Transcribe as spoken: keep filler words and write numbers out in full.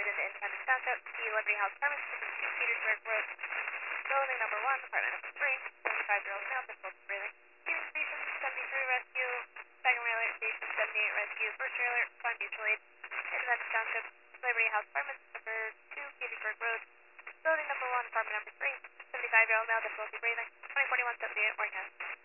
into Independence Township, the Liberty House Apartments, two Petersburg Road, building number one, apartment number three, seventy-five-year-old male, difficulty breathing. Unit Station seventy-three Rescue, second railer, Station seventy-eight Rescue, first railer, find mutual aid, Independence Township, Liberty House Apartments, number two, Petersburg Road, building number one, apartment number three, seventy-five-year-old male, difficulty breathing, twenty forty-one seventy-eight, Morehouse.